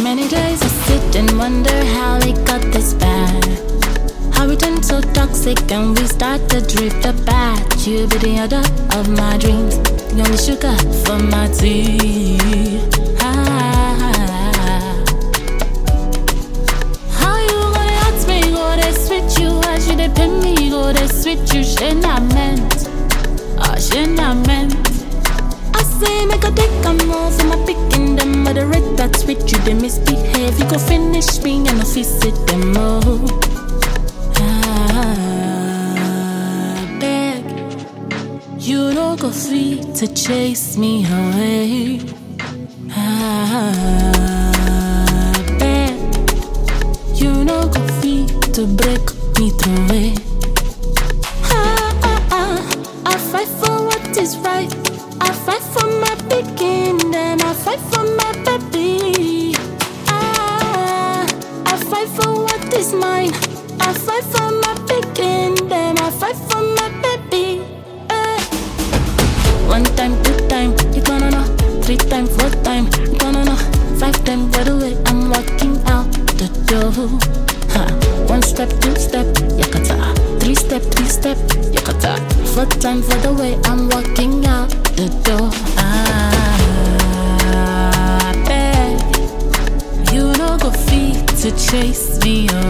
Many days I sit and wonder how it got this bad. How we turned so toxic and we start to drift apart. You be the other of my dreams, the only sugar for my tea. How you gonna ask me, go they switch you? How should they pay me, go they switch you? She not meant, oh she not meant. I say make a take a move for my picking them, but the rate that's with you they misbehave. You go finish me and I fix it them all. Beg, you don't go free to chase me away. Beg, you don't go free to break me through. I fight for what is right. I fight for my picking them. I fight for my baby. I fight for what is mine. I fight for my picking them. I fight for my baby. One time, two time, you gonna know. Three time, four time, you gonna know. Five time, by the way, I'm walking out the door. One step, two step, yakata. Three step, yakata. Four time for the way I'm walking out the door. I beg, you don't go free to chase me away.